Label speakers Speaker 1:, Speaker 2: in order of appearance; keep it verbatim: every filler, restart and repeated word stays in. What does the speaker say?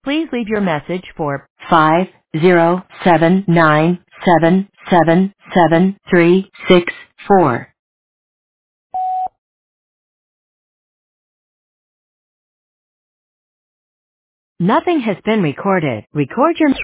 Speaker 1: Please leave your message for five zero seven nine seven seven seven three six four. Nothing has been recorded. Record your